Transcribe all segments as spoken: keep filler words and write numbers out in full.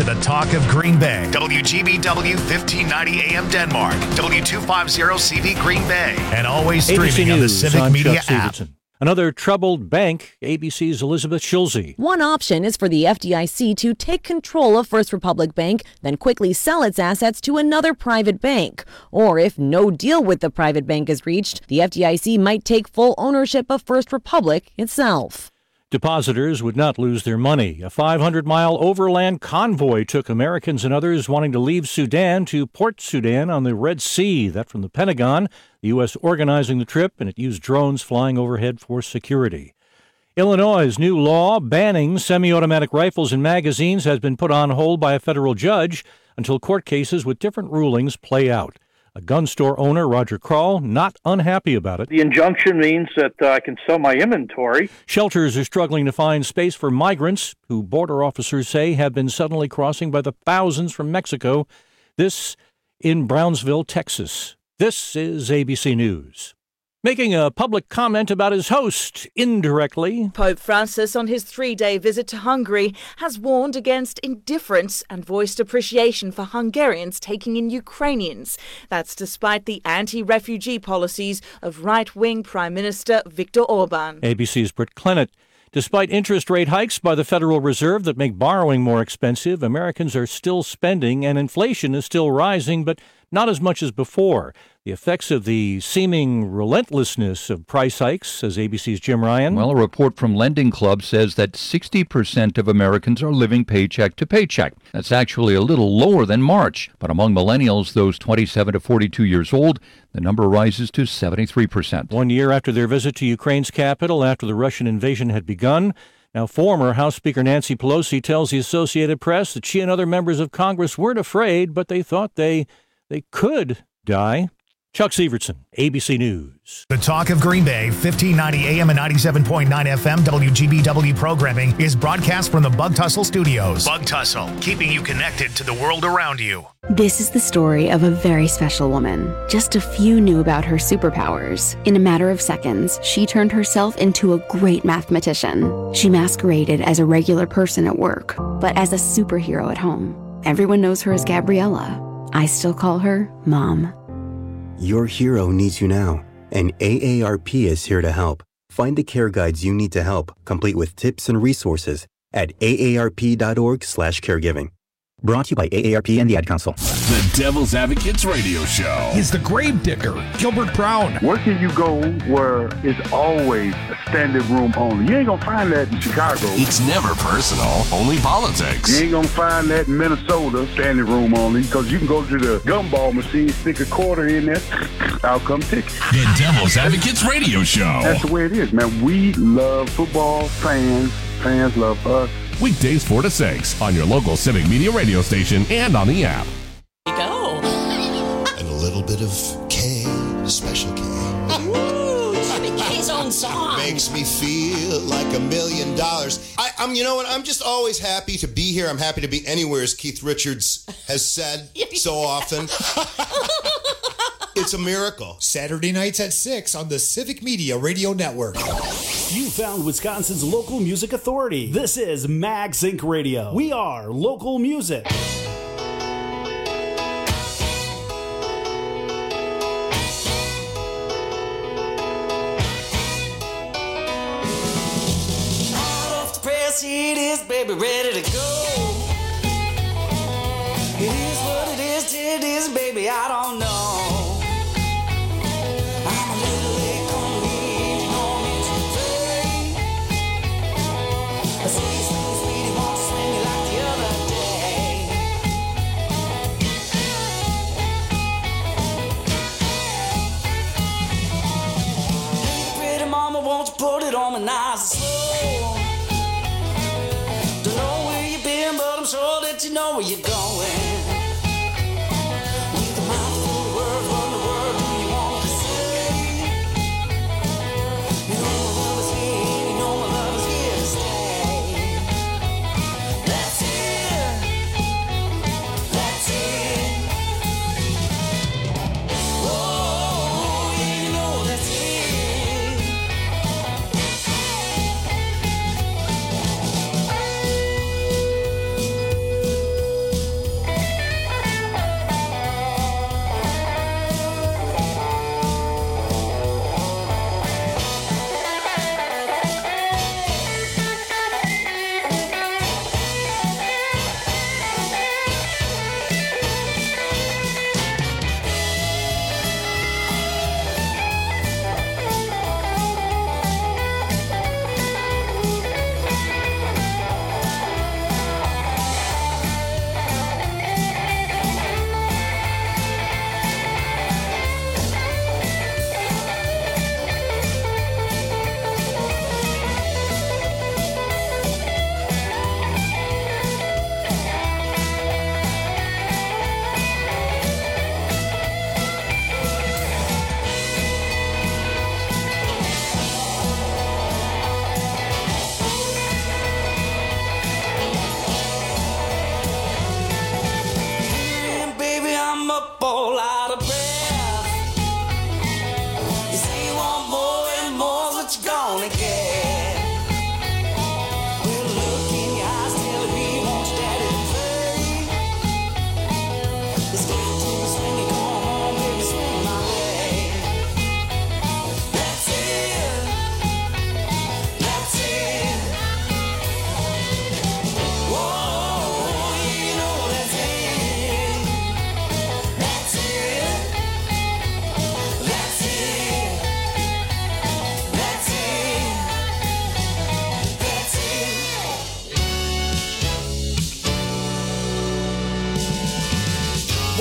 The talk of Green Bay. W G B W fifteen ninety A M Denmark. W two fifty C V Green Bay. And always streaming on the Civic I'm Media Chuck app. Stevenson. Another troubled bank, A B C's Elizabeth Schulze. One option is for the F D I C to take control of First Republic Bank, then quickly sell its assets to another private bank. Or if no deal with the private bank is reached, the F D I C might take full ownership of First Republic itself. Depositors would not lose their money. A five hundred mile overland convoy took Americans and others wanting to leave Sudan to Port Sudan on the Red Sea. That from the Pentagon, the U S organizing the trip, and it used drones flying overhead for security. Illinois' new law banning semi-automatic rifles and magazines has been put on hold by a federal judge until court cases with different rulings play out. A gun store owner, Roger Krall, not unhappy about it. The injunction means that uh, I can sell my inventory. Shelters are struggling to find space for migrants who border officers say have been suddenly crossing by the thousands from Mexico. This in Brownsville, Texas. This is A B C News. Making a public comment about his host, indirectly. Pope Francis, on his three-day visit to Hungary, has warned against indifference and voiced appreciation for Hungarians taking in Ukrainians. That's despite the anti-refugee policies of right-wing Prime Minister Viktor Orban. A B C's Britt Clennett. Despite interest rate hikes by the Federal Reserve that make borrowing more expensive, Americans are still spending and inflation is still rising, but not as much as before. The effects of the seeming relentlessness of price hikes, says A B C's Jim Ryan. Well, a report from Lending Club says that sixty percent of Americans are living paycheck to paycheck. That's actually a little lower than March. But among millennials, those twenty-seven to forty-two years old, the number rises to seventy-three percent. One year after their visit to Ukraine's capital, after the Russian invasion had begun, now former House Speaker Nancy Pelosi tells the Associated Press that she and other members of Congress weren't afraid, but they thought they they could die. Chuck Severson, A B C News. The talk of Green Bay, fifteen ninety A M and ninety-seven point nine F M W G B W programming is broadcast from the Bug Tussle Studios. Bug Tussle, keeping you connected to the world around you. This is the story of a very special woman. Just a few knew about her superpowers. In a matter of seconds, she turned herself into a great mathematician. She masqueraded as a regular person at work, but as a superhero at home. Everyone knows her as Gabriella. I still call her Mom. Your hero needs you now, and A A R P is here to help. Find the care guides you need to help, complete with tips and resources at A A R P dot org slash caregiving. Brought to you by A A R P and the Ad Council. The Devil's Advocates Radio Show. He's the grave digger, Gilbert Brown. Where can you go where it's always a standing room only? You ain't gonna find that in Chicago. It's never personal, only politics. You ain't gonna find that in Minnesota, standing room only, because you can go to the gumball machine, stick a quarter in there, out come ticket. The Devil's Advocates Radio Show. That's the way it is, man. We love football, fans, fans love us. Weekdays four to six on your local Civic Media radio station and on the app. There you go. And a little bit of K, special K. Woo! Jimmy K's own song. Makes me feel like a million dollars. I, I'm, you know what? I'm just always happy to be here. I'm happy to be anywhere, as Keith Richards has said so often. It's a miracle. Saturday nights at six on the Civic Media Radio Network. You found Wisconsin's local music authority. This is Mag Sync Radio. We are local music. Off the press, it is, baby, ready to go. It is what it is, it is, baby, I don't know. Put it on my nice and slow. Don't know where you've been, but I'm sure that you know where you're going. With a mouth full of words, what in the world do you want to say? You know my love is here, you know my love is here to stay. That's it. That's it. Oh, yeah, you know that's it.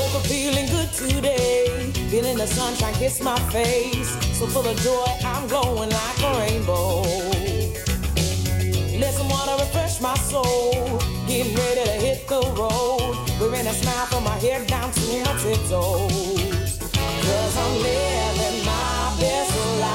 woke up feeling good today, feeling the sunshine kiss my face. So full of joy, I'm glowing like a rainbow. Let some water refresh my soul, getting ready to hit the road. Wearing a smile from my hair down to my tiptoes. Cause I'm living my best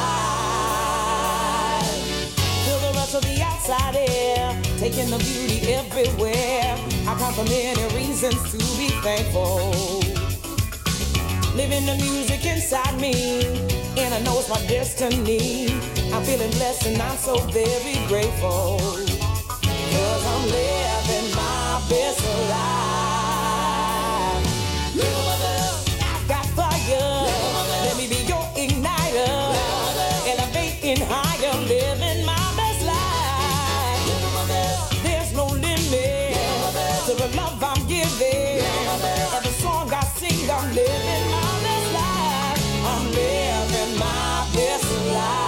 life. Feel the rush of the outside air, taking the beauty everywhere. I come from many reasons to be thankful. Living the music inside me, and I know it's my destiny. I'm feeling blessed and I'm so very grateful. Cause I'm living my best life. Little mother, I've got fire. Let me be your igniter. Elevating higher, living my best life. There's no limit to the love I'm giving. Every song I sing, I'm living my best life. I'm living my best life.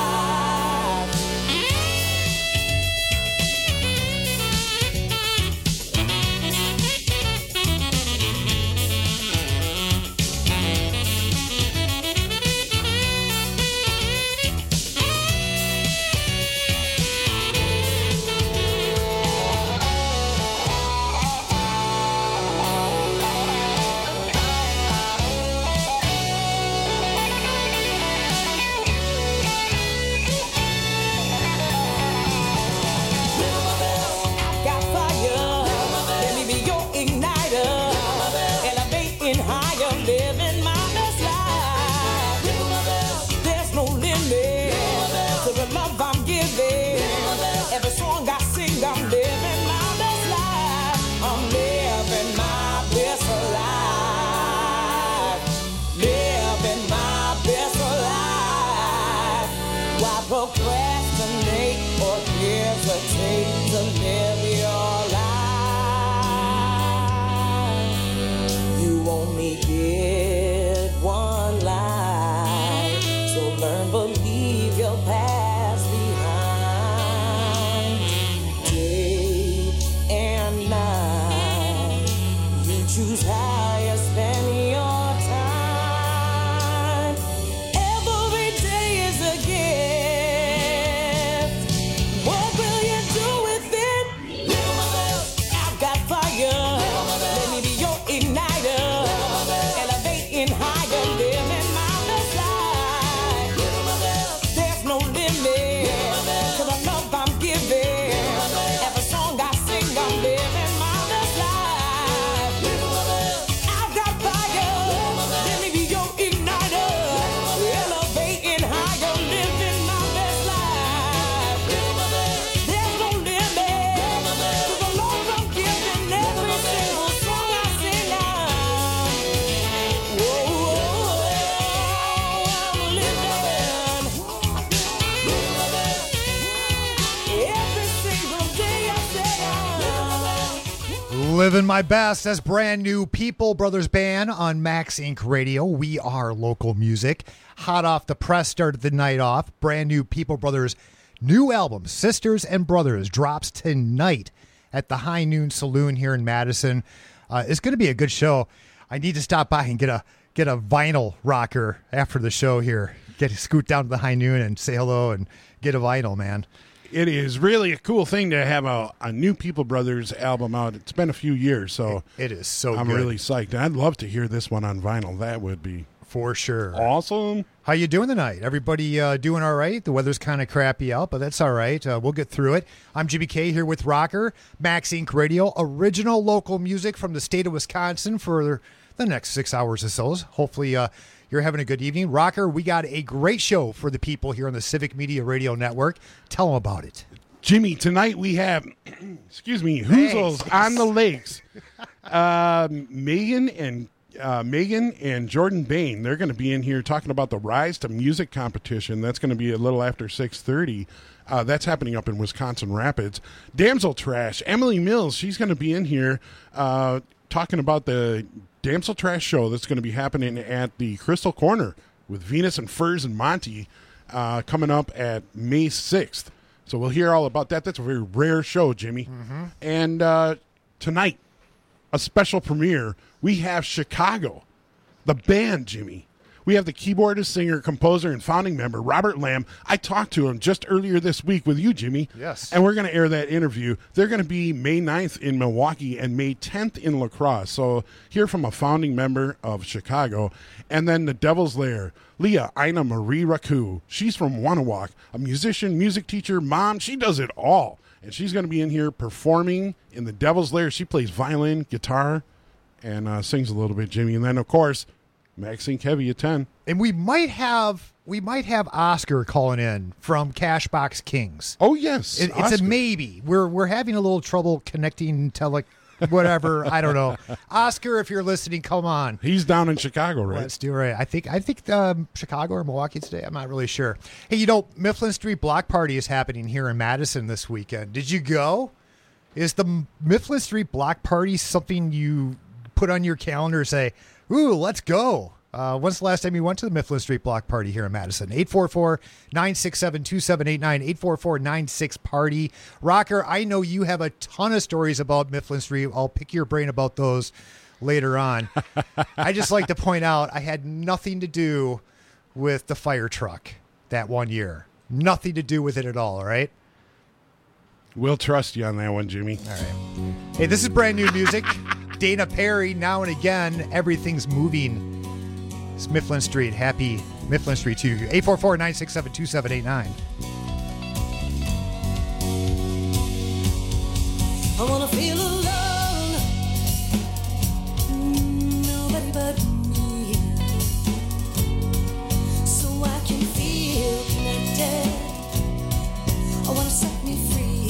Every song I sing, I'm living my best life. I'm living my best life. Living my best life. Why procrastinate or hesitate to live your life? You only get one life, so learn, believe your past. Choose how you spend your time. Every day is a gift. What will you do with it? Little mother, I've got fire. Let me be your igniter. Elevating higher, living my best life. Little mother, there's no limit to the love I'm giving. Every song I sing, I'm living my best life. Living my best. That's brand new People Brothers Band on Max Incorporated. Radio. We are local music. Hot off the press, started the night off. Brand new People Brothers new album, Sisters and Brothers, drops tonight at the High Noon Saloon here in Madison. Uh, it's going to be a good show. I need to stop by and get a get a vinyl rocker after the show here. Get scoot down to the High Noon and say hello and get a vinyl, man. It is really a cool thing to have a, a new People Brothers album out. It's been a few years, so it, it is so I'm good. really psyched. And I'd love to hear this one on vinyl. That would be for sure awesome. How you doing tonight? Everybody uh, doing all right? The weather's kind of crappy out, but that's all right. Uh, we'll get through it. I'm G B K here with Rocker, Max Incorporated. Radio, original local music from the state of Wisconsin for the next six hours or so. Hopefully, uh, you're having a good evening. Rocker, we got a great show for the people here on the Civic Media Radio Network. Tell them about it. Jimmy, tonight we have, excuse me, Hoozles on the Lakes. Uh, Megan and uh, Megan and Jordan Bain, they're going to be in here talking about the Rise to Music competition. That's going to be a little after six thirty. Uh, that's happening up in Wisconsin Rapids. Damsel Trash, Emily Mills, she's going to be in here uh, talking about the Damsel Trash show that's going to be happening at the Crystal Corner with Venus and Furs and Monty uh, coming up at May sixth. So we'll hear all about that. That's a very rare show, Jimmy. Mm-hmm. And uh, tonight, a special premiere. We have Chicago, the band, Jimmy. We have the keyboardist, singer, composer, and founding member, Robert Lamb. I talked to him just earlier this week with you, Jimmy. Yes. And we're going to air that interview. They're going to be May ninth in Milwaukee and May tenth in La Crosse. So hear from a founding member of Chicago. And then the Devil's Lair, Leah Ina Marie Raku. She's from Wanawak, a musician, music teacher, mom. She does it all. And she's going to be in here performing in the Devil's Lair. She plays violin, guitar, and uh, sings a little bit, Jimmy. And then, of course, Max Inc Heavy at ten. And we might have we might have Oscar calling in from Cashbox Kings. Oh yes, it, it's a maybe. We're we're having a little trouble connecting tele, whatever. I don't know. Oscar, if you're listening, come on. He's down in Chicago, right? Let's do it. I think I think um, Chicago or Milwaukee today. I'm not really sure. Hey, you know, Mifflin Street Block Party is happening here in Madison this weekend. Did you go? Is the Mifflin Street Block Party something you put on your calendar and say, ooh, let's go? Uh, when's the last time you went to the Mifflin Street Block Party here in Madison? eight four four, nine six seven, two seven eight nine, eight four four, nine six party. Rocker, I know you have a ton of stories about Mifflin Street. I'll pick your brain about those later on. I just like to point out I had nothing to do with the fire truck that one year. Nothing to do with it at all, all right? We'll trust you on that one, Jimmy. All right. Hey, this is brand new music. Dana Perry, Now and Again, Everything's Moving. It's Mifflin Street. Happy Mifflin Street to you. eight four four, nine six seven, two seven eight nine. I wanna feel alone. Nobody but me. So I can feel connected. I wanna set me free.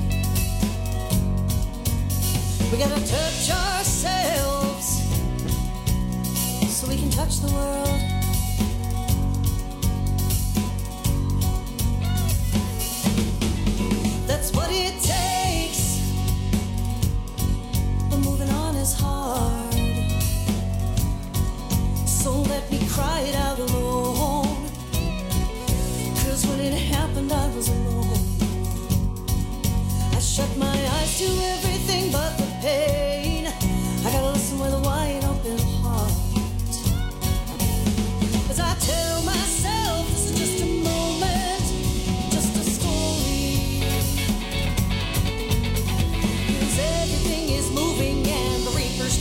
We gotta touch ourselves so we can touch the world. That's what it takes. But moving on is hard. So let me cry it out alone. 'Cause when it happened I was alone. I shut my eyes to everything but the pain. I gotta listen with a wide open heart. As I tell myself this is just a moment, just a story. 'Cause everything is moving and the reaper's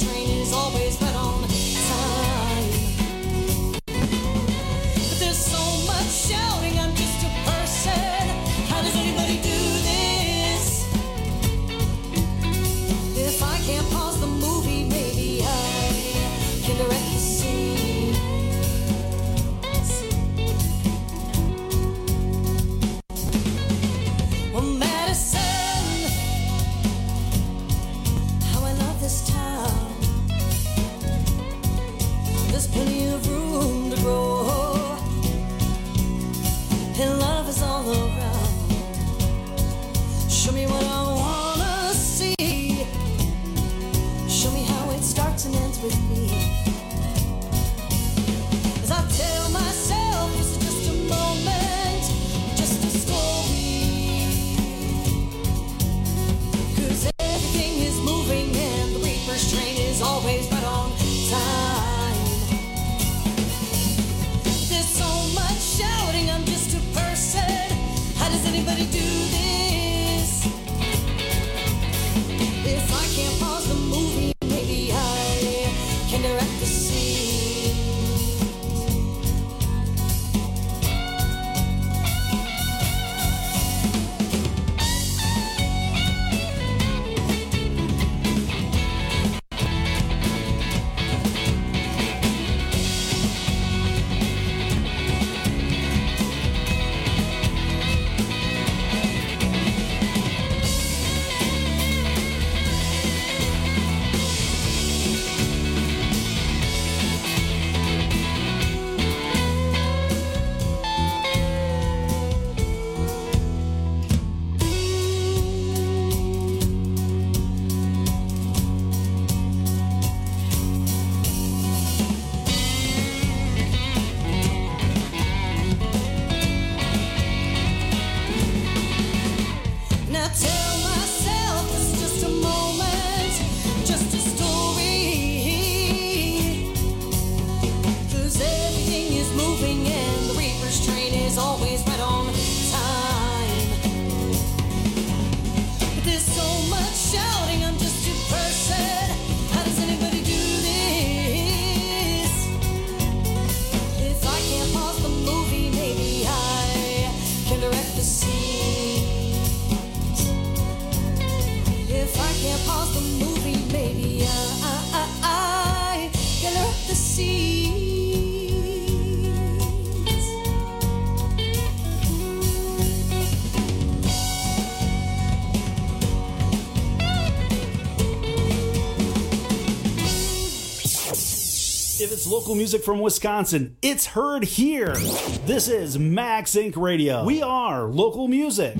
If it's local music from Wisconsin, it's heard here. This is Max Incorporated. Radio. We are local music.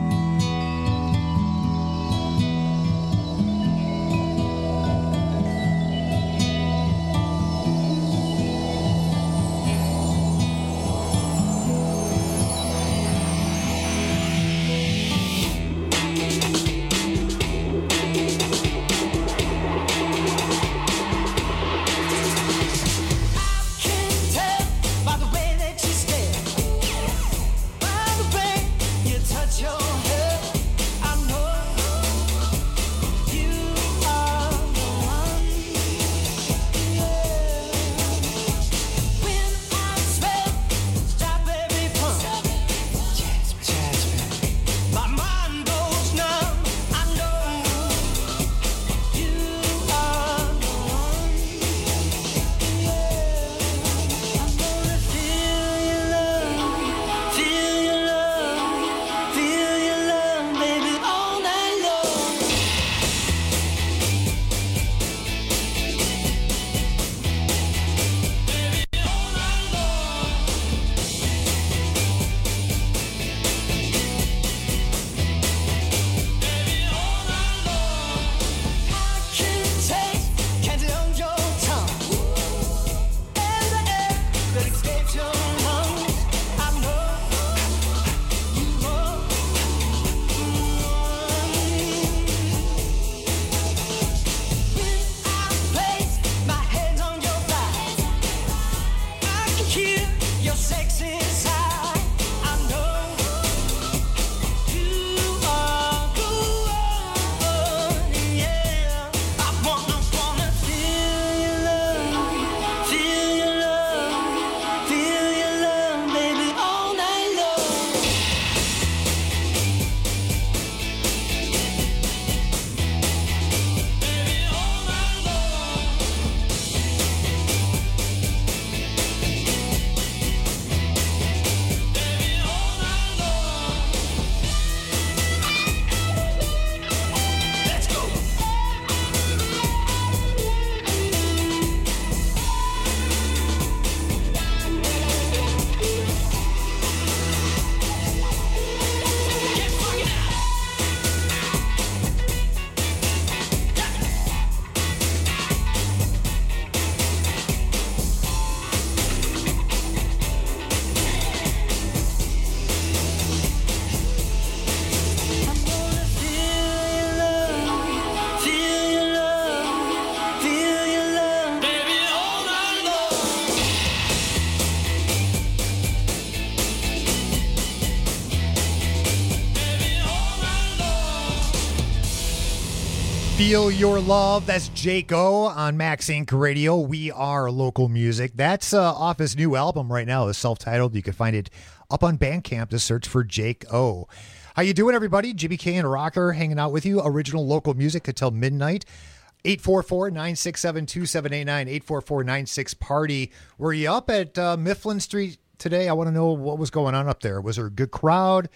Feel Your Love. That's Jake O on Max Incorporated. Radio. We are local music. That's uh, off his new album right now. It's self-titled. You can find it up on Bandcamp. Just search for Jake O. How you doing, everybody? Jimmy K and Rocker hanging out with you. Original local music until midnight. eight four four, nine six seven, two seven eight nine, eight four four nine six party. Were you up at uh, Mifflin Street today? I want to know what was going on up there. Was there a good crowd?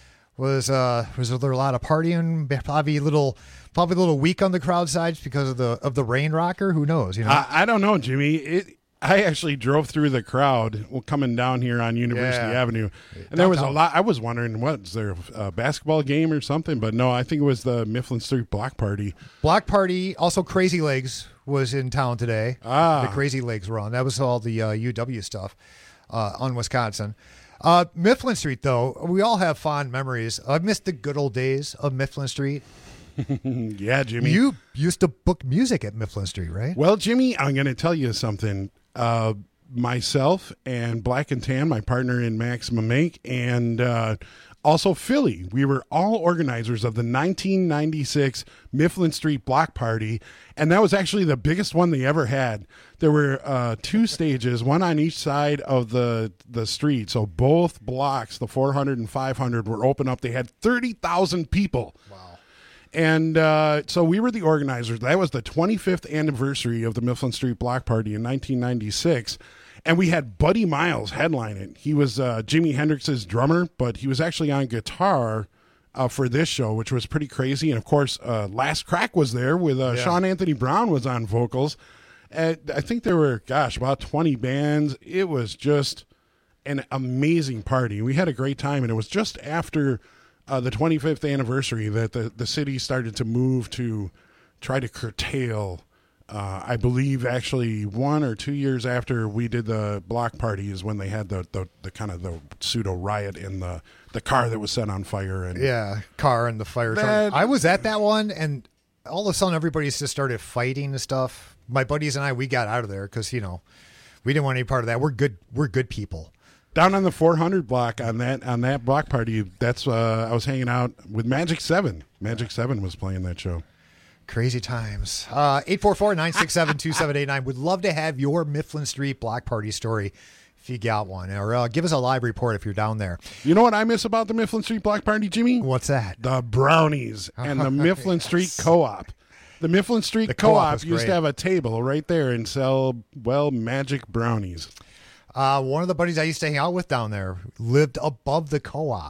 Was uh was there a lot of partying? Probably a little, probably a little weak on the crowd sides because of the of the rain, Rocker. Who knows? You know, I, I don't know, Jimmy. It. I actually drove through the crowd coming down here on University Yeah. Avenue, and Downtown. there was a lot. I was wondering, what is there a basketball game or something? But no, I think it was the Mifflin Street Block Party. Block Party. Also, Crazy Legs was in town today. Ah. The Crazy Legs were on. That was all the uh, U W stuff uh, on Wisconsin. Uh, Mifflin Street, though, we all have fond memories. I've missed the good old days of Mifflin Street. Yeah, Jimmy. You used to book music at Mifflin Street, right? Well, Jimmy, I'm going to tell you something. Uh, myself and Black and Tan, my partner in Maximum Make, and uh, also Philly, we were all organizers of the nineteen ninety-six Mifflin Street Block Party, and that was actually the biggest one they ever had. There were uh, two stages, one on each side of the, the street, so both blocks, the four hundred and five hundred, were open up. They had thirty thousand people. Wow. And uh, so we were the organizers. That was the twenty-fifth anniversary of the Mifflin Street Block Party in nineteen ninety-six. And we had Buddy Miles headline it. He was uh, Jimi Hendrix's drummer, but he was actually on guitar uh, for this show, which was pretty crazy. And, of course, uh, Last Crack was there with uh, Yeah. Sean Anthony Brown was on vocals. And I think there were, gosh, about twenty bands. It was just an amazing party. We had a great time, and it was just after uh, the twenty-fifth anniversary that the, the city started to move to try to curtail. Uh, I believe actually one or two years after we did the block party is when they had the, the, the kind of the pseudo riot in the, the car that was set on fire. And yeah, car and the fire truck. That- I was at that one, and all of a sudden everybody just started fighting and stuff. My buddies and I, we got out of there because, you know, we didn't want any part of that. We're good. We're good people. Down on the four hundred block on that on that block party, that's uh, I was hanging out with Magic Seven. Magic Seven was playing that show. Crazy times. Uh, eight four four, nine six seven, two seven eight nine. Would love to have your Mifflin Street block party story if you got one. Or uh, give us a live report if you're down there. You know what I miss about the Mifflin Street block party, Jimmy? What's that? The brownies and the Mifflin Yes. Street Co-op. The Mifflin Street The co-op Co-op was used great. to have a table right there and sell, well, magic brownies. Uh, one of the buddies I used to hang out with down there lived above the co-op.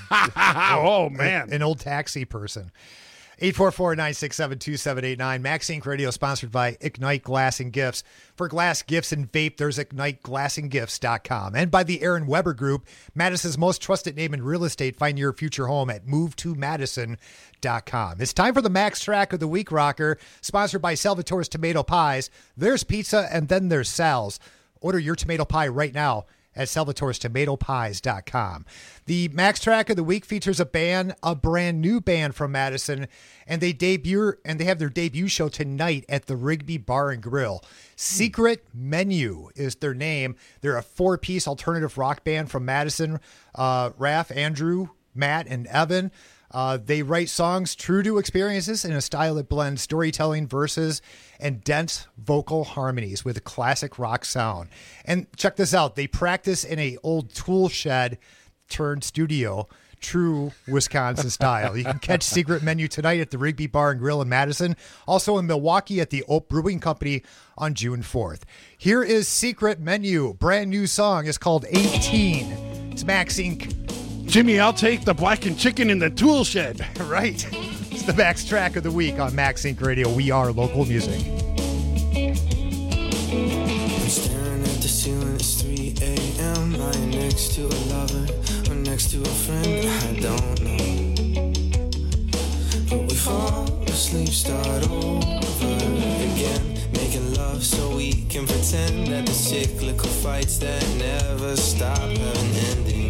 Oh, man. An old taxi person. eight four four, nine six seven, two seven eight nine. Max Inc Radio sponsored by Ignite Glass and Gifts. For glass, gifts, and vape, there's ignite glass and gifts dot com. And by the Aaron Weber Group, Madison's most trusted name in real estate. Find your future home at move to madison dot com. It's time for the Max Track of the Week, Rocker, sponsored by Salvatore's Tomato Pies. There's pizza, and then there's Sal's. Order your tomato pie right now at salvatores tomato pies dot com. The Max Track of the Week features a band, a brand new band from Madison, and they debut and they have their debut show tonight at the Rigby Bar and Grill. Secret Menu is their name. They're a four-piece alternative rock band from Madison. Uh, Raph, Andrew, Matt, and Evan. Uh, they write songs true to experiences in a style that blends storytelling, verses, and dense vocal harmonies with a classic rock sound. And check this out. They practice in a old tool shed turned studio, true Wisconsin style. You can catch Secret Menu tonight at the Rigby Bar and Grill in Madison. Also in Milwaukee at the Oak Brewing Company on June fourth. Here is Secret Menu. Brand new song. It's called eighteen. It's Max Incorporated. Jimmy, I'll take the blackened chicken in the tool shed. Right. It's the Max Track of the Week on Max Inc Radio. We are local music. I'm staring at the ceiling, it's three a.m. lying next to a lover or next to a friend, I don't know. But we fall asleep, start over again, making love so we can pretend that the cyclical fights that never stop have an ending.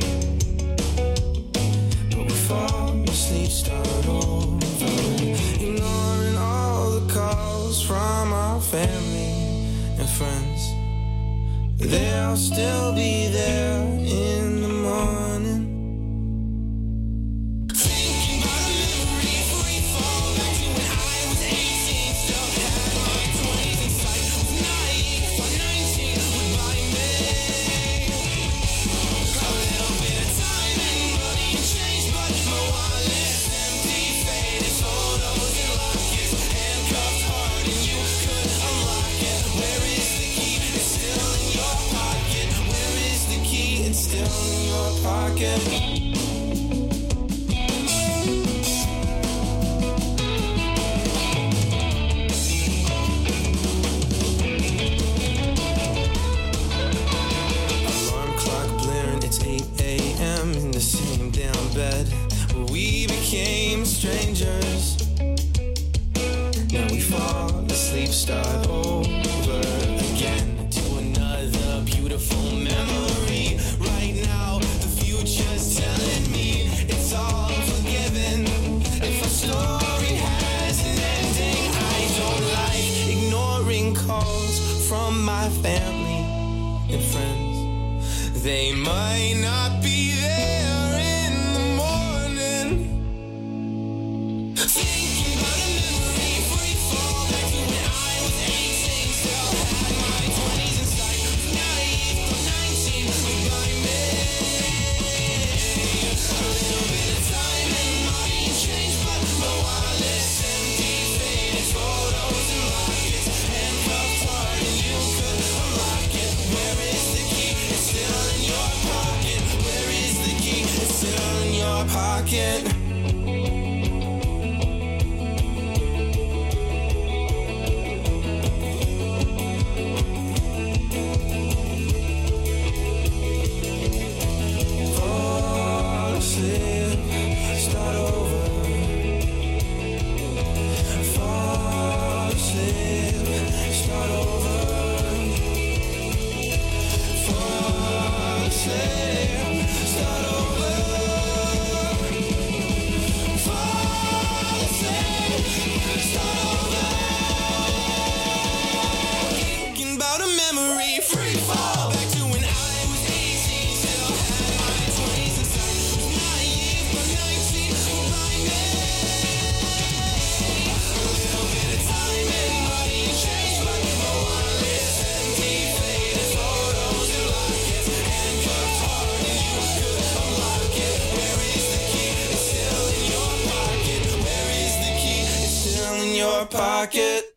Fall asleep, start over, ignoring all the calls from our family and friends. They'll still be there in the morning. Thinking about a memory free fall back to when I was eighteen, still had my twenties in sight, was naive, for nineteen would buy me a little bit of time and money and change, but my wallet's empty, faded photos and lockets, handcuffed hard and you could unlock it. Where is the key? It's still in your pocket. Where is the key? It's still in your pocket. Alarm clock blaring, it's eight a.m. in the same damn bed where we became strangers. Now we fall asleep, start over again to another beautiful memory. Right now, the future's telling me it's all forgiven. If a story has an ending, I don't like ignoring calls from my family and friends. They might not be there in the morning. Thinking about a memory free fall back to when I was eighteen, still had my twenties in sight, naive for nineteen would buy me a little bit of time and money and change, but my wallet's empty, faded photos and lockets, handcuffed hard and you could unlock it. Where is the key? It's still in your pocket. Where is the key? It's still in your pocket.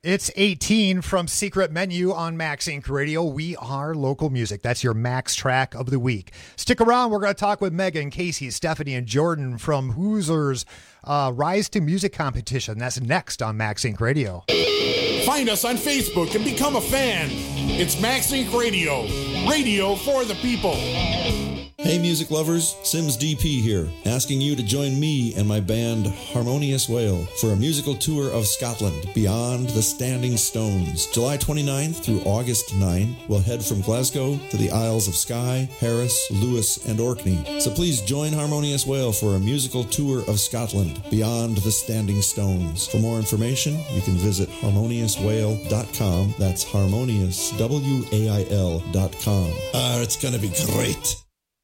It's eighteen from Secret Menu on Max Inc Radio. We are local music. That's your Max track of the week. Stick around. We're going to talk with Megan, Casey, Stephanie, and Jordan from Hoosiers uh, Rise to Music competition. That's next on Max Inc Radio. Find us on Facebook and become a fan. It's Max Inc Radio. Radio for the people. Hey music lovers, Sims D P here, asking you to join me and my band Harmonious Whale for a musical tour of Scotland beyond the Standing Stones. July twenty-ninth through August ninth, we'll head from Glasgow to the Isles of Skye, Harris, Lewis, and Orkney. So please join Harmonious Whale for a musical tour of Scotland beyond the Standing Stones. For more information, you can visit harmonious whale dot com. That's harmonious, W A I L dot com. Ah, uh, it's going to be great.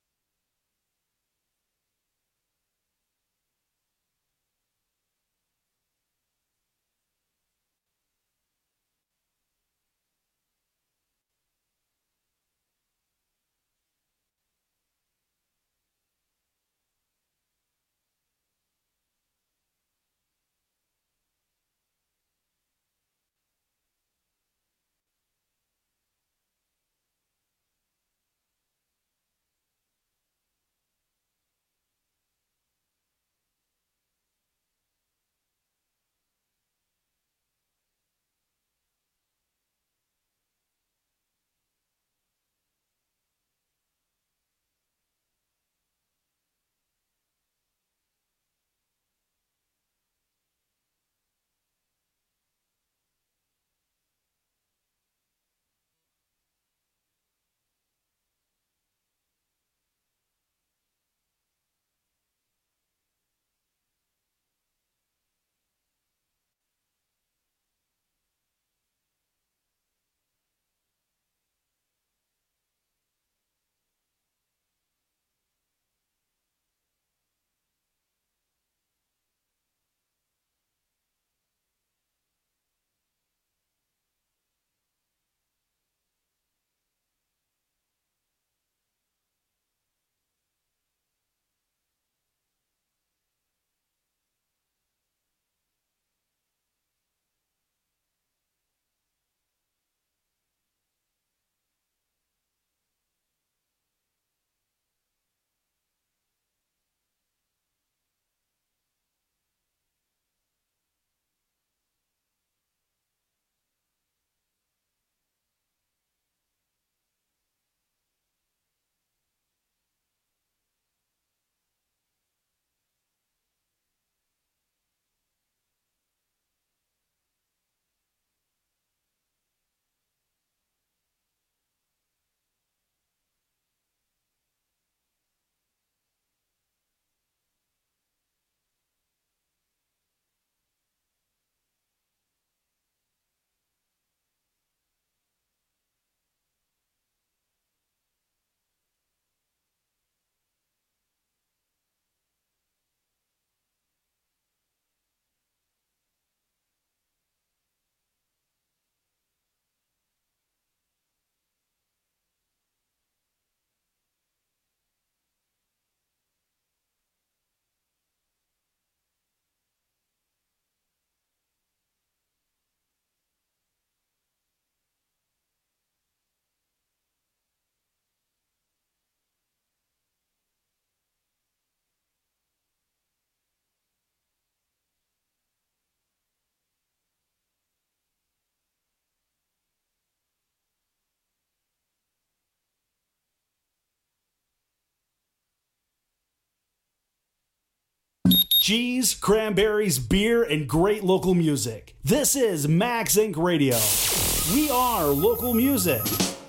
Cheese, cranberries, beer, and great local music. This is Max Inc Radio. We are local music.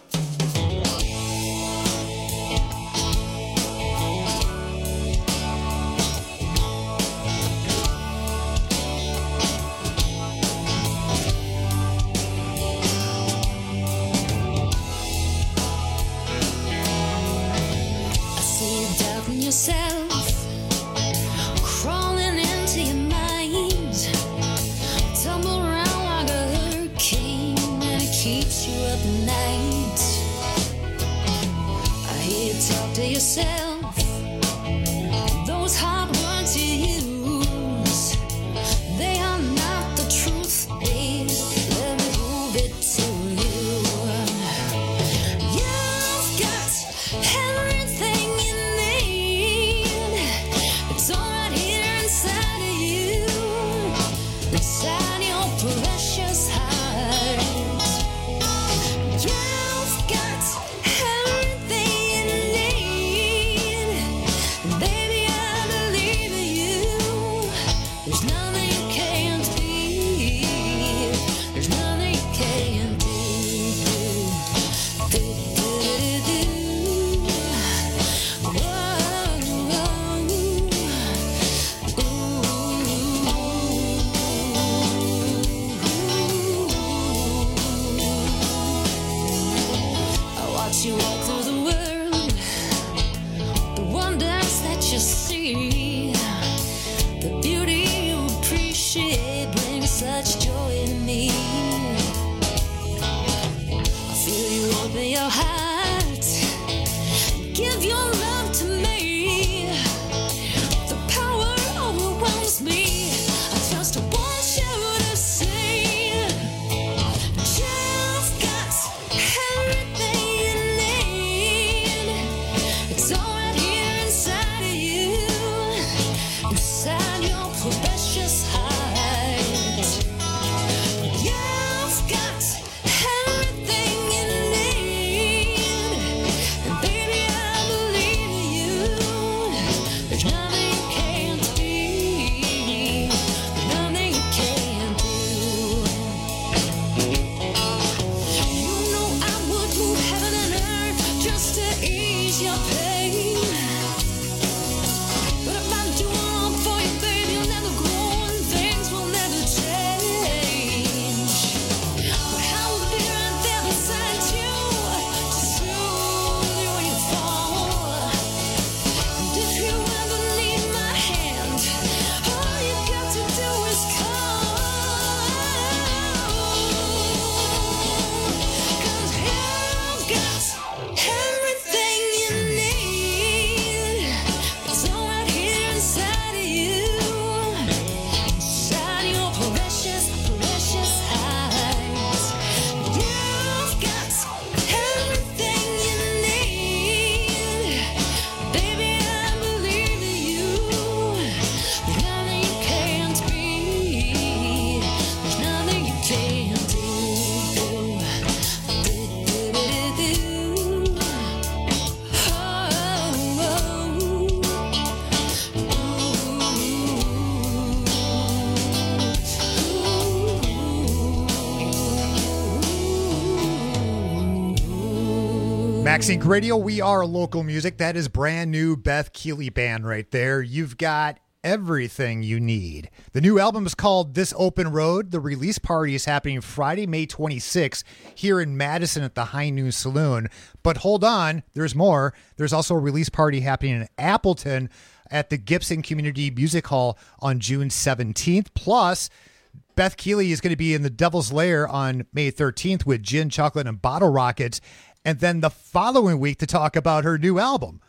I see you doubting yourself. Yourself, those hard words you use, they are not the truth, babe. your heart. Give your love to me. The power overwhelms me. I just want you to see. You've got everything you need. It's all right here inside of you. Inside your precious heart. You've got everything you need. And baby, I believe in you. There's nothing you can't be. There's nothing you can't do. You know I would move heaven and earth just to ease your pain. But if I do all for you, baby, you'll never grow and things will never change. But I will be right there beside you to soothe you when you fall. And if you ever need my hand, all you got to do is call. 'Cause you've got everything you need. It's all right here inside of you. Inside your precious, precious heart. You've got everything you need. Baby, I believe in you. There's nothing you can't be. There's nothing you can't do. Max Inc Radio, we are local music. That is brand new Beth Keeley Band right there. You've got everything you need. The new album is called This Open Road. The release party is happening Friday, May twenty-sixth here in Madison at the High Noon Saloon. But hold on, there's more. There's also a release party happening in Appleton at the Gibson Community Music Hall on June seventeenth. Plus, Beth Keeley is going to be in the Devil's Lair on May thirteenth with Gin, Chocolate, and Bottle Rockets. And then the following week to talk about her new album.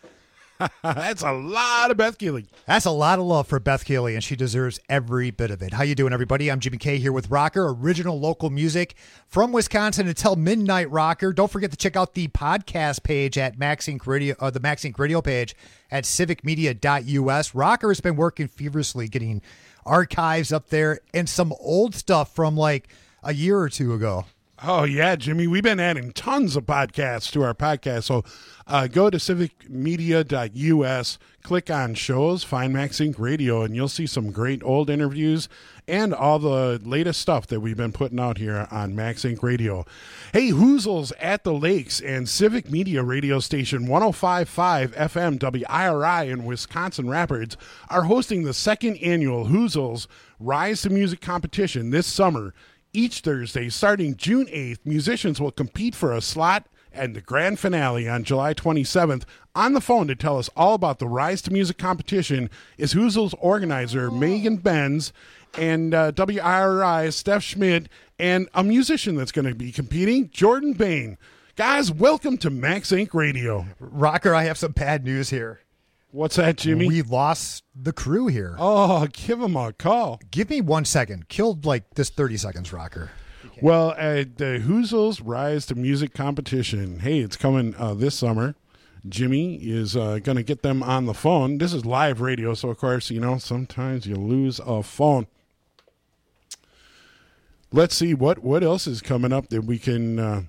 That's a lot of Beth Keeley. That's a lot of love for Beth Keeley, and she deserves every bit of it. How you doing, everybody? I'm Jimmy K here with Rocker, original local music from Wisconsin until midnight. Rocker. Don't forget to check out the podcast page at Max Inc Radio, or the Max Inc Radio page at civic media dot U S. Rocker has been working feverishly getting archives up there and some old stuff from like a year or two ago. Oh, yeah, Jimmy. We've been adding tons of podcasts to our podcast. So uh, go to civic media dot U S, click on shows, find Max Inc Radio, and you'll see some great old interviews and all the latest stuff that we've been putting out here on Max Inc Radio. Hey, Hoozles at the Lakes and Civic Media radio station one oh five point five F M W I R I in Wisconsin Rapids are hosting the second annual Hoozles Rise to Music competition this summer. Each Thursday, starting June eighth, musicians will compete for a slot and the grand finale on July twenty-seventh. On the phone to tell us all about the Rise to Music competition is Hoozles organizer Megan Benz and uh, W I R I Steph Schmidt and a musician that's going to be competing, Jordan Bain. Guys, welcome to Max Inc Radio. Rocker, I have some bad news here. What's that, Jimmy? We lost the crew here. Oh, give them a call. Give me one second. Killed like this thirty seconds, Rocker. Well, uh, the Hoozles Rise to Music competition. Hey, it's coming uh, this summer. Jimmy is uh, going to get them on the phone. This is live radio, so of course, you know, sometimes you lose a phone. Let's see what, what else is coming up that we can. Uh,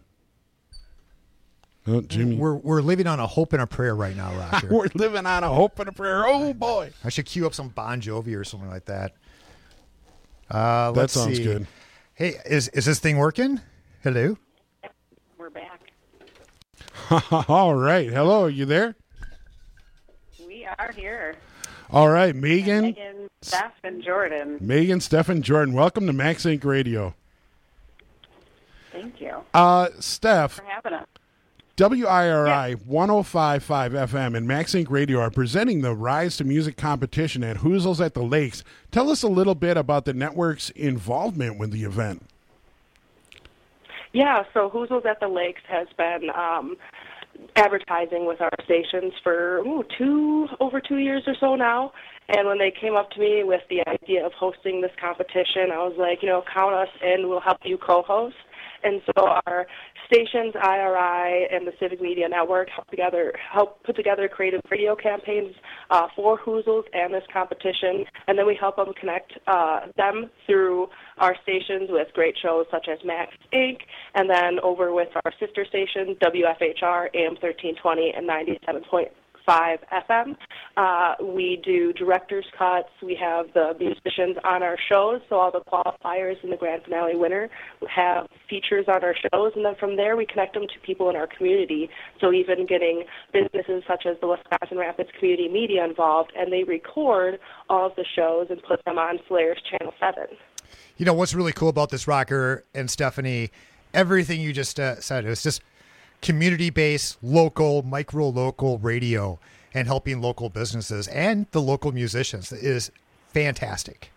oh, Jimmy, we're we're living on a hope and a prayer right now, Roger. We're living on a hope and a prayer. Oh boy, I should cue up some Bon Jovi or something like that. Uh, that let's sounds see. good. Hey, is is this thing working? Hello. We're back. All right. Hello, are you there? We are here. All right, Megan. Megan, Steph, and Jordan. Megan, Steph, and Jordan. Welcome to Max Inc Radio. Thank you. Uh, Steph. For having us. W I R I one oh five point five F M and Max Inc Radio are presenting the Rise to Music competition at Hoozles at the Lakes. Tell us a little bit about the network's involvement with the event. Yeah, so Hoozles at the Lakes has been um, advertising with our stations for ooh, two over two years or so now. And when they came up to me with the idea of hosting this competition, I was like, you know, count us in. We'll help you co-host. And so our stations, I R I, and the Civic Media Network help together, help put together creative radio campaigns uh, for Hoozles and this competition. And then we help them connect uh, them through our stations with great shows such as Max Incorporated, and then over with our sister stations, W F H R, A M thirteen twenty, and ninety-seven point five F M. Uh, we do director's cuts. We have the musicians on our shows, so all the qualifiers and the grand finale winner have features on our shows, and then from there we connect them to people in our community. So even getting businesses such as the Wisconsin Rapids Community Media involved, and they record all of the shows and put them on Slayer's Channel seven. You know, what's really cool about this, Rocker and Stephanie, everything you just uh, said, it was just community-based, local, micro-local radio and helping local businesses and the local musicians is fantastic.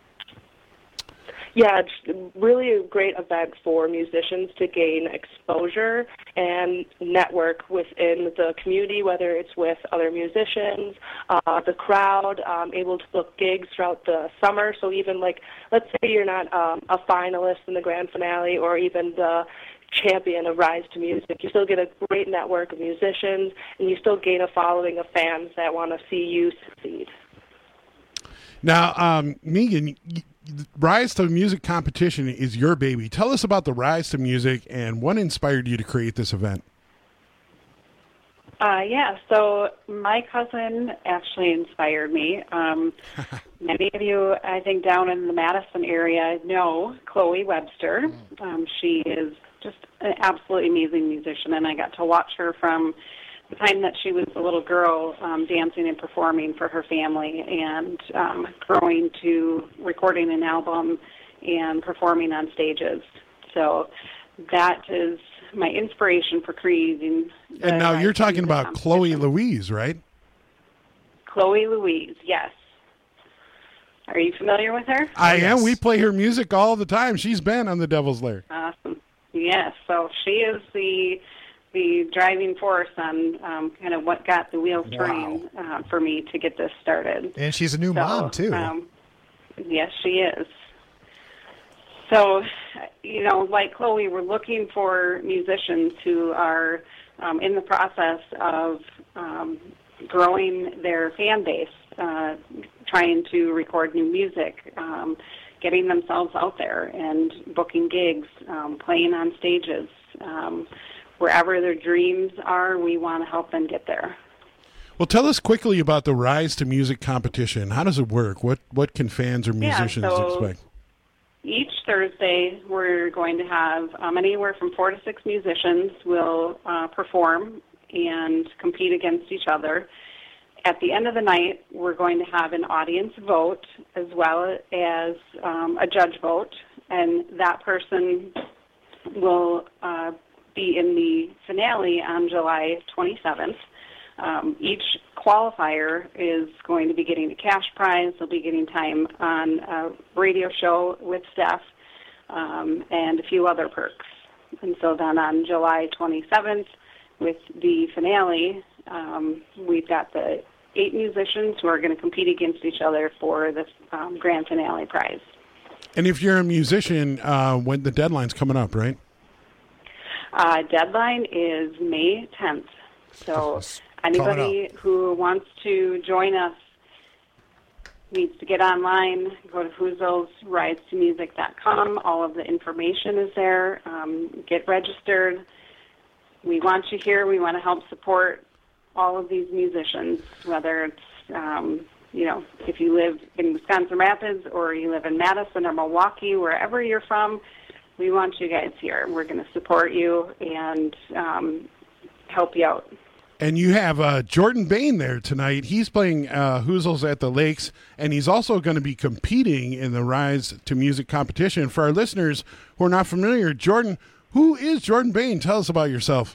Yeah, it's really a great event for musicians to gain exposure and network within the community, whether it's with other musicians, uh, the crowd, um, able to book gigs throughout the summer. So even like, let's say you're not um, a finalist in the grand finale or even the champion of Rise to Music, you still get a great network of musicians, and you still gain a following of fans that want to see you succeed. Now, um, Megan, Rise to Music competition is your baby. Tell us about the Rise to Music and what inspired you to create this event. Uh, yeah, so my cousin actually inspired me. Um, many of you, I think, down in the Madison area know Chloe Webster. Um, she is just an absolutely amazing musician, and I got to watch her from the time that she was a little girl um, dancing and performing for her family and um, growing to recording an album and performing on stages. So that is my inspiration for creating. And now you're talking about Chloe Louise, right? Chloe Louise, yes. Are you familiar with her? I am. We play her music all the time. She's been on the Devil's Lair. Awesome. Yes, so she is the the driving force on um, kind of what got the wheels turning uh, for me to get this started. And she's a new so, mom, too. Um, yes, she is. So, you know, like Chloe, we're looking for musicians who are um, in the process of um, growing their fan base, uh, trying to record new music, um, getting themselves out there and booking gigs, um, playing on stages. Um, wherever their dreams are, we want to help them get there. Well, tell us quickly about the Rise to Music competition. How does it work? What what can fans or musicians yeah, so expect? Each Thursday, we're going to have um, anywhere from four to six musicians will uh, perform and compete against each other. At the end of the night, we're going to have an audience vote as well as um, a judge vote, and that person will uh, be in the finale on July twenty-seventh. Um, each qualifier is going to be getting a cash prize. They'll be getting time on a radio show with Steph um, and a few other perks. And so then on July twenty-seventh, with the finale, um, we've got the eight musicians who are going to compete against each other for the um, grand finale prize. And if you're a musician, uh, when the deadline's coming up, right? Uh, deadline is May tenth. So anybody who wants to join us needs to get online, go to Hoozles Rise to Music dot com. All of the information is there. Um, get registered. We want you here. We want to help support all of these musicians, whether it's, um, you know, if you live in Wisconsin Rapids or you live in Madison or Milwaukee, wherever you're from, we want you guys here. We're going to support you and um, help you out. And you have uh, Jordan Bain there tonight. He's playing uh, Hoozles at the Lakes, and he's also going to be competing in the Rise to Music competition. For our listeners who are not familiar, Jordan, who is Jordan Bain? Tell us about yourself.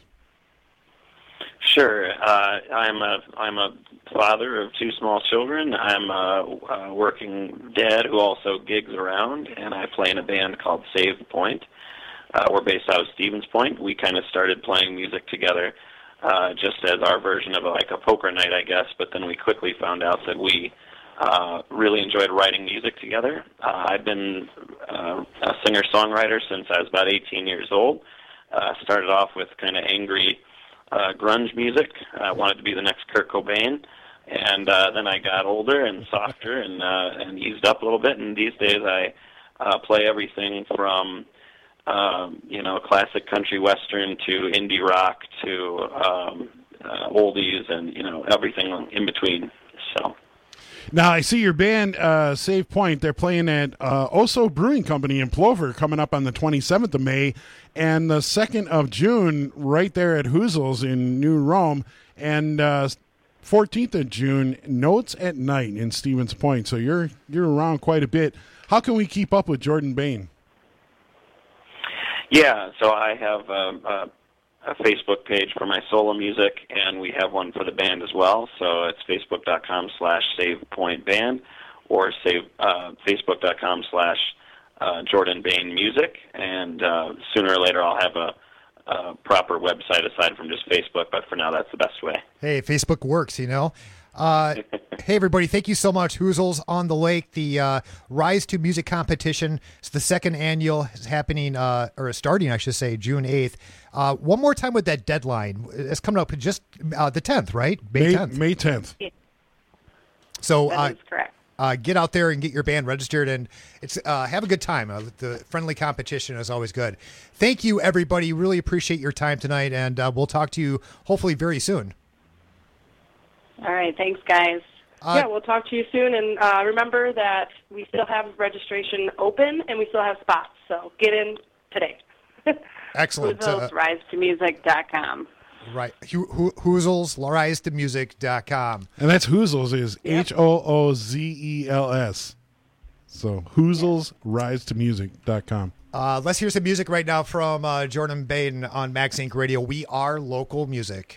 Sure. Uh, I'm a I'm a father of two small children. I'm a, a working dad who also gigs around, and I play in a band called Save the Point. uh, we're based out of Stevens Point. We kind of started playing music together uh, just as our version of a, like a poker night, I guess, but then we quickly found out that we uh, really enjoyed writing music together. Uh, I've been uh, a singer-songwriter since I was about eighteen years old. Uh, started off with kind of angry uh, grunge music. I wanted to be the next Kurt Cobain. And uh, then I got older and softer and uh, and eased up a little bit. And these days I uh, play everything from um, you know classic country western to indie rock to um, uh, oldies and you know everything in between. So. Now, I see your band, uh, Save Point, they're playing at uh, Oso Brewing Company in Plover coming up on the twenty-seventh of May and the second of June right there at Hoozles in New Rome, and uh, fourteenth of June, Notes at Night in Stevens Point. So you're you're around quite a bit. How can we keep up with Jordan Bain? Yeah, so I have uh, uh, a Facebook page for my solo music, and we have one for the band as well. So it's facebook.com slash savepointband or save, uh, facebook.com slash Jordan Bain Music. And uh, sooner or later I'll have a, a proper website aside from just Facebook, but for now that's the best way. Hey, Facebook works, you know. Uh, hey, everybody, thank you so much. Hoozles on the Lake, the uh, Rise to Music competition. It's the second annual. Is happening, uh, or starting, I should say, June eighth. Uh, one more time with that deadline. It's coming up just uh, the tenth, right? May tenth. May tenth. So, That uh, is correct. Uh, get out there and get your band registered, and it's uh, have a good time. Uh, the friendly competition is always good. Thank you, everybody. Really appreciate your time tonight, and uh, we'll talk to you hopefully very soon. All right. Thanks, guys. Uh, yeah, we'll talk to you soon. And uh, remember that we still have registration open and we still have spots. So get in today. Excellent. Hoozles, rise to music dot com. Right. Ho- Ho- Hoozles, rise to music dot com. And that's Hoozles is H O O Z E L S. So Hoozles, rise to music dot com. Uh, let's hear some music right now from uh, Jordan Bain on Max Inc Radio. We are local music.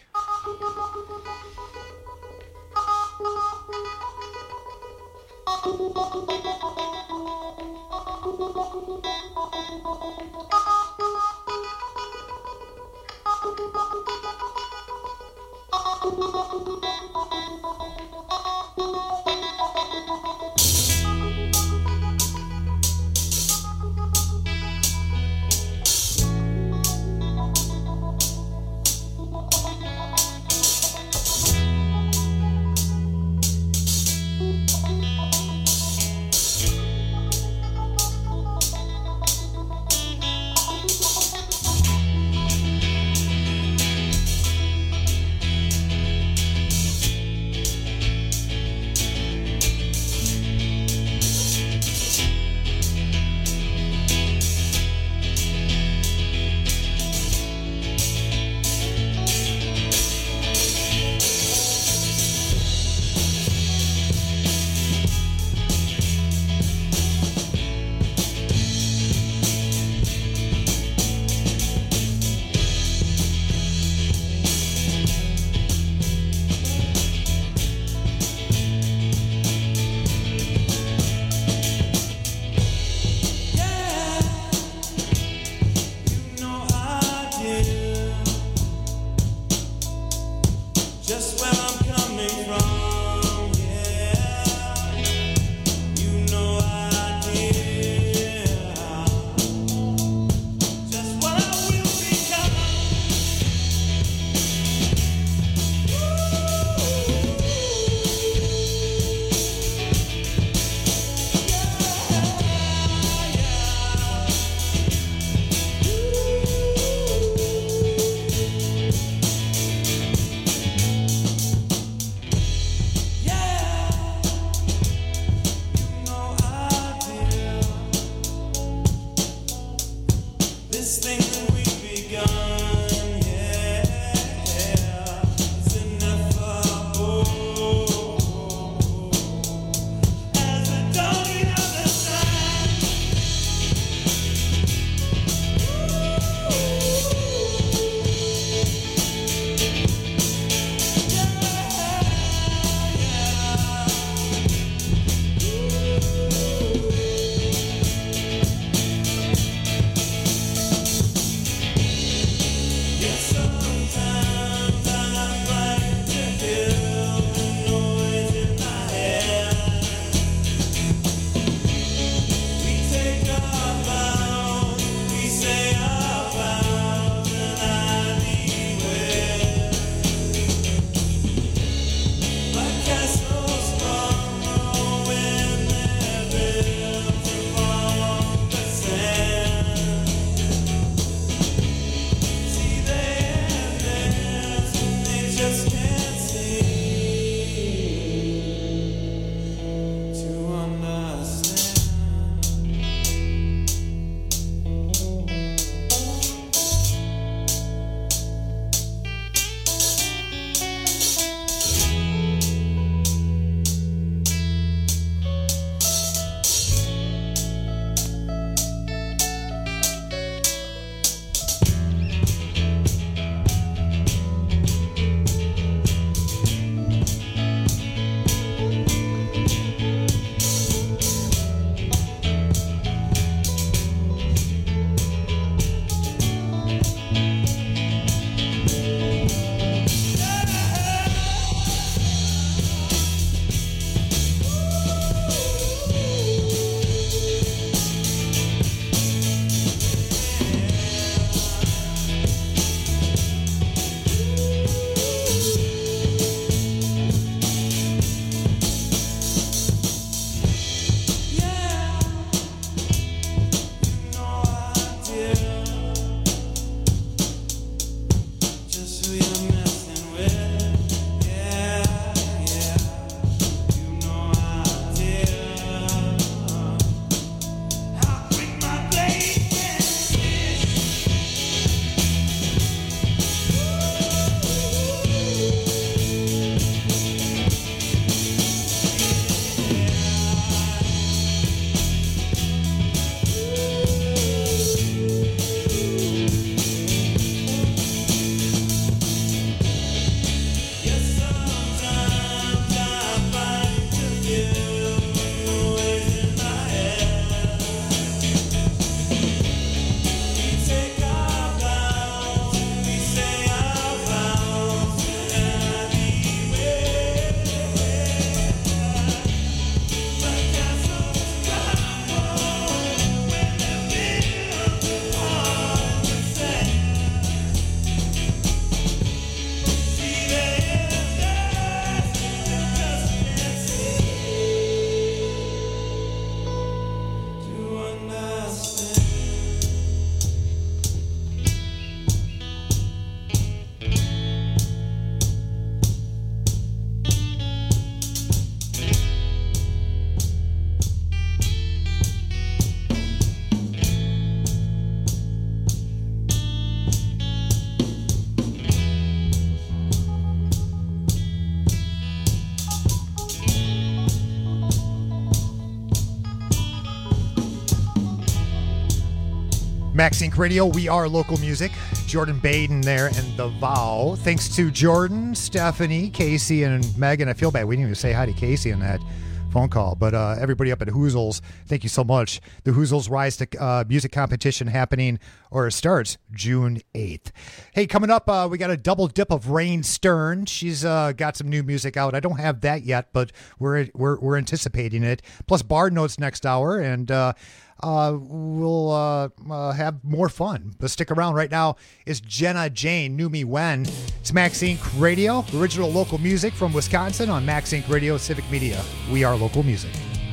Max Inc Radio, we are local music. Jordan Baden there and The Vow. Thanks to Jordan, Stephanie, Casey, and Megan. I feel bad. We didn't even say hi to Casey in that phone call, but uh, everybody up at Hoozles, thank you so much. The Hoozles Rise to uh, Music Competition happening, or starts June eighth. Hey, coming up, uh, we got a double dip of Rain Stern. She's uh, got some new music out. I don't have that yet, but we're we're, we're anticipating it. Plus Bard Notes next hour, and uh, uh, we'll uh, uh, have more fun. But stick around. Right now is Jenna Jane, Knew Me When. It's Max Inc Radio, original local music from Wisconsin on Max Inc Radio, Civic Media. We are local music.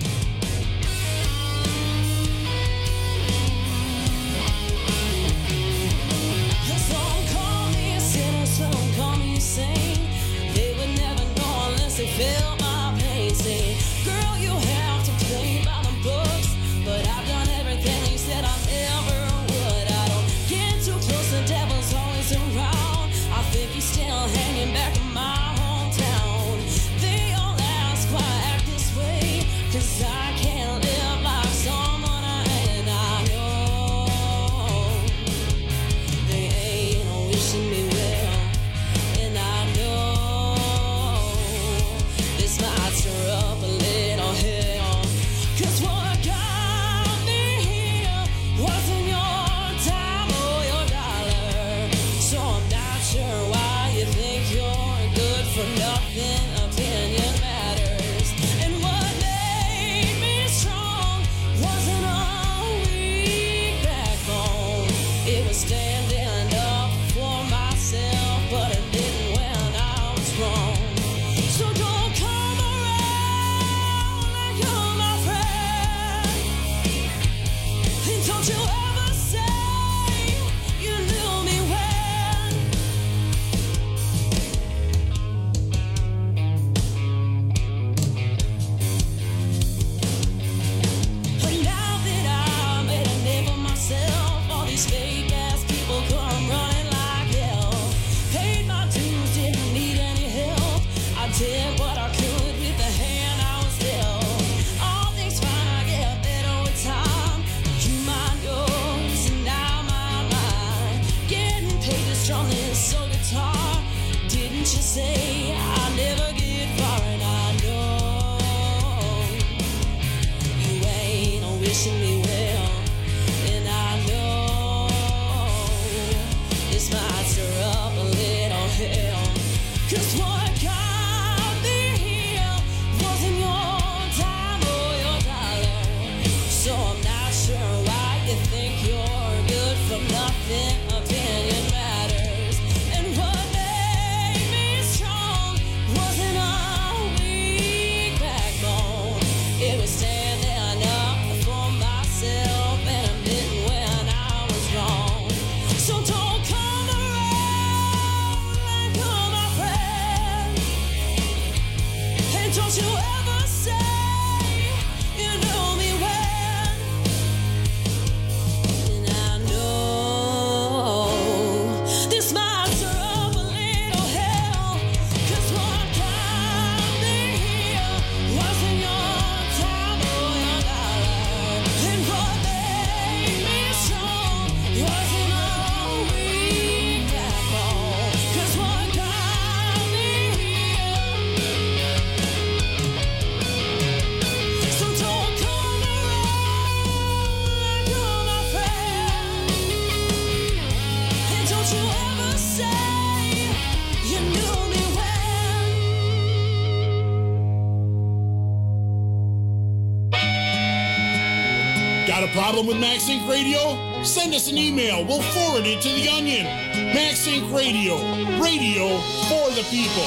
Some call me a sinner, some call me a saint. They would never know unless they felt my pain. Say, girl, you have to play by the books, but I've done everything they said I never would. I don't get too close, the devil's always around. I think he's still hanging back in my hometown. They all ask why I act this way, 'cause I can't live like someone I ain't. I know they ain't wishing me well, and I know this might stir up a little hell. 'Cause what got me here wasn't your time or your dollar, so I'm not sure why you think you're good for nothing. Opinion matters, and what made me strong wasn't a weak backbone. It was standing up for myself, but it didn't when I was wrong. So don't come around like you're my friend, and don't you ever say you knew me when. But now that I made a name for myself, all these fake ass people come running like hell. Paid my dues, didn't need any help. I did what I could with the hand I was dealt. All things fine, I get better with time. You mind yours, and I mind mine. Getting paid to strum this old guitar. Didn't you say I never get far? And I know you ain't wishing me well, and I know this might stir up a little hell. 'Cause what got me here wasn't your time or your dollar, so I'm not sure why you think you're good for nothing. Opinion matters, and what made me strong wasn't a weak backbone. It was standing up for myself and admitting when I was wrong. So don't come around like you're my friend, and don't you ever say you knew me when. And I know this might stir up a little hell, 'cause what got me here wasn't your time or your dollar, and what made me strong wasn't a weak backbone. 'Cause what got me here. So don't come around like you're my friend, and don't you ever say you knew me when. Got a problem with Max Inc Radio? Send us an email. We'll forward it to the Onion. Max Inc Radio. Radio for the people.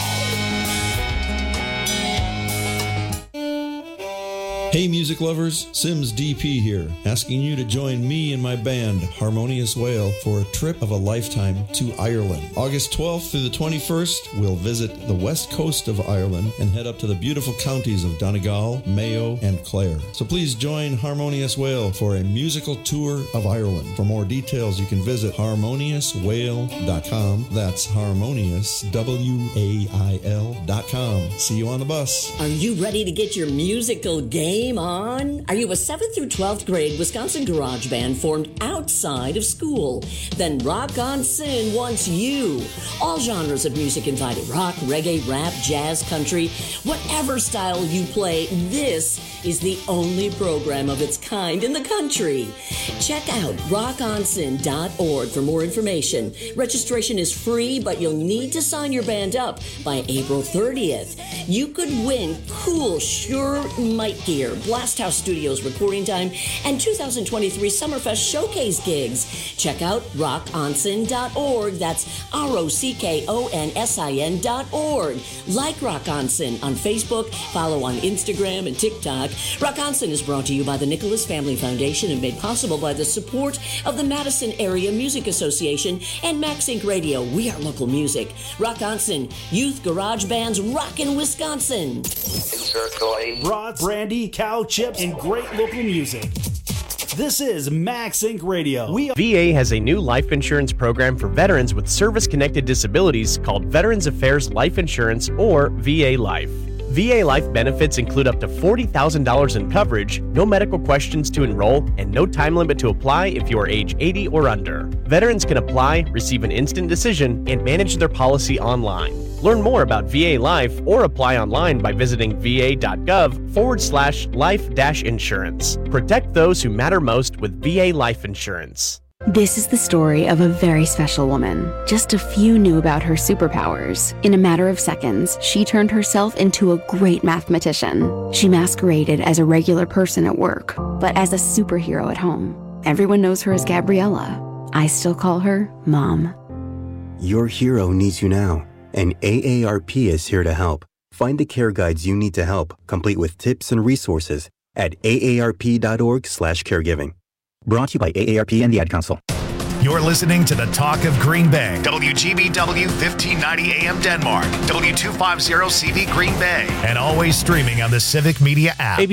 Hey music lovers, Sims D P here, asking you to join me and my band, Harmonious Whale, for a trip of a lifetime to Ireland. August twelfth through the twenty-first, we'll visit the west coast of Ireland and head up to the beautiful counties of Donegal, Mayo, and Clare. So please join Harmonious Whale for a musical tour of Ireland. For more details, you can visit harmonious whale dot com. That's harmonious, W A I L dot com. See you on the bus. Are you ready to get your musical game Game On? Are you a seventh through twelfth grade Wisconsin garage band formed outside of school? Then Rock On Sin wants you. All genres of music invited. Rock, reggae, rap, jazz, country. Whatever style you play, this is the only program of its kind in the country. Check out rock on sin dot org for more information. Registration is free, but you'll need to sign your band up by April thirtieth. You could win cool Sure Might gear, Blast House Studios recording time, and two thousand twenty-three Summerfest showcase gigs. Check out rock on sin dot org. That's R O C K O N S I N dot org. Like Rock On Sin on Facebook, follow on Instagram and TikTok. Rock On Sin is brought to you by the Nicholas Family Foundation and made possible by the support of the Madison Area Music Association and Max Inc Radio. We are local music. Rock On Sin, youth garage bands rockin' Wisconsin. Broad, brandy, cow chips, and great local music. This is Max Inc Radio. We are- V A has a new life insurance program for veterans with service-connected disabilities called Veterans Affairs Life Insurance, or V A Life. V A Life benefits include up to forty thousand dollars in coverage, no medical questions to enroll, and no time limit to apply if you are age eighty or under. Veterans can apply, receive an instant decision, and manage their policy online. Learn more about V A Life or apply online by visiting va.gov forward slash life dash insurance. Protect those who matter most with V A Life Insurance. This is the story of a very special woman. Just a few knew about her superpowers. In a matter of seconds, she turned herself into a great mathematician. She masqueraded as a regular person at work, but as a superhero at home. Everyone knows her as Gabriella. I still call her Mom. Your hero needs you now, and A A R P is here to help. Find the care guides you need to help, complete with tips and resources at A A R P dot org slash caregiving. Brought to you by A A R P and the Ad Council. You're listening to the Talk of Green Bay. W G B W fifteen ninety A M Denmark. W two fifty C V Green Bay. And always streaming on the Civic Media app.